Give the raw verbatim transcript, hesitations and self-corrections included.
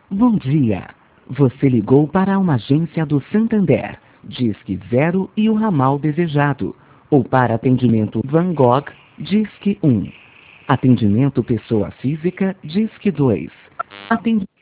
Bom dia. Você ligou para uma agência do Santander. Disque zero e o ramal desejado. Ou para atendimento Van Gogh, Disque um. Atendimento pessoa física, Disque dois. Atendimento